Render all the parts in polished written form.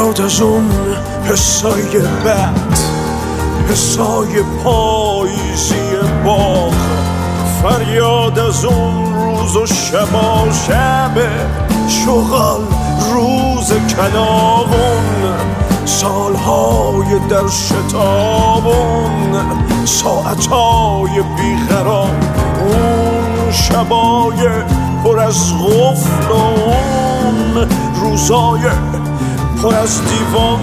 فریاد از اون حسای بد، حسای پاییزی باغ، فریاد از اون روز و شبا شب شغل، روز کلاغون، سالهای در شتابون، ساعتهای بیقرار، اون شبای پر از غفل و اون روزای پر از دیوان.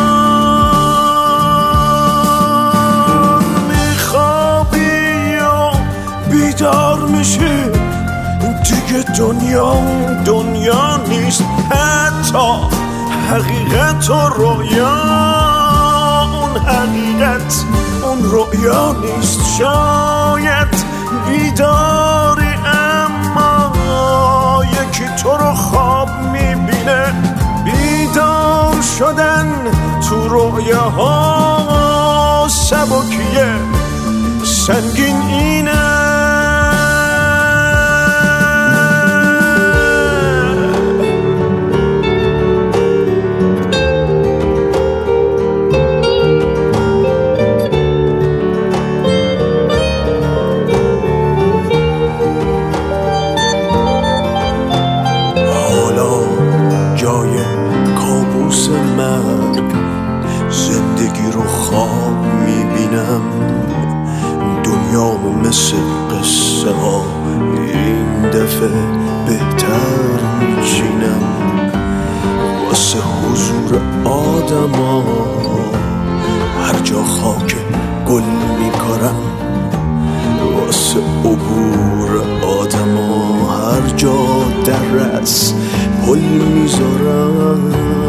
میخوابی یا بیدار میشی، دیگه دنیا نیست، حتی حقیقت و رویا. اون حقیقت اون رویا نیست. شاید بیداری اما یکی تو رو خواب میبینه. بیدار شدن تو رویاها سبکیه، سنگین اینه. زندگی رو خواب میبینم، دنیامو مثل قصه ها این دفعه بهتر میچینم. واسه حضور آدم ها هر جا خاک گل میکارم، واسه عبور آدم ها هر جا درس پل میذارم.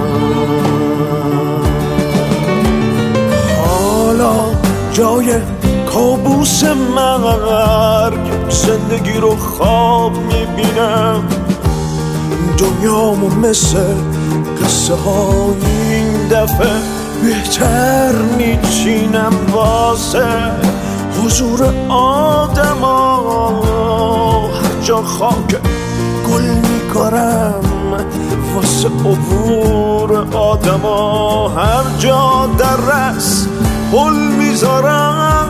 جای کابوس مرگ زندگی رو خواب میبینم، دنیامو مثل قصه های این دفعه بهتر میچینم. واسه حضور آدم ها هر جا خاک گل میکارم، واسه عبور آدم ها هر جا درس پل میذارم.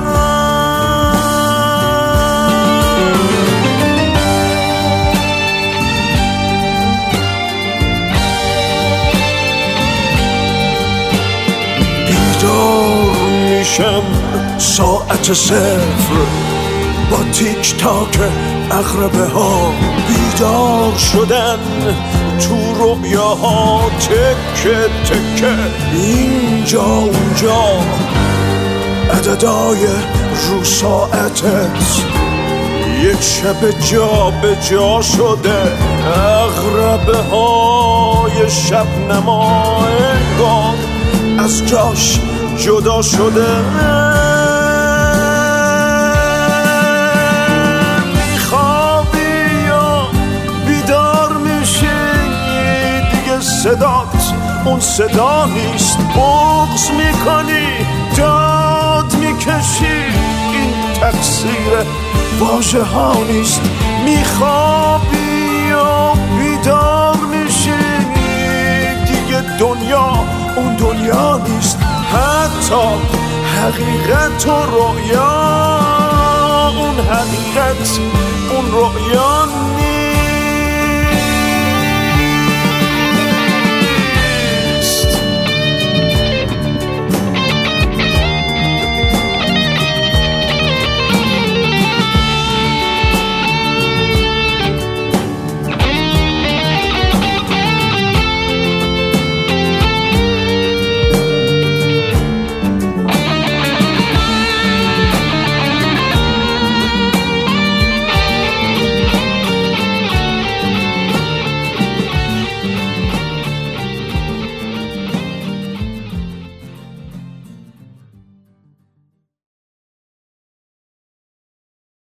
بیدار میشم ساعت صفر با تیک تاک عقربه ها، بیدار شدن تو رویاها تکه تکه، اینجا اونجا عددای رو ساعتت یک شب جا به جا شده. عقربه های شب نما انگار از جاش جدا شده. میخوابی یا بیدار میشی، دیگه صدات اون صدا نیست. بغض میکنی، داد میکشی، این تقصیر واژه ها نیست. میخوابی یا بیدار میشی، دیگه دنیا اون دنیا نیست، حتی حقیقت و رویا. اون حقیقت اون رویا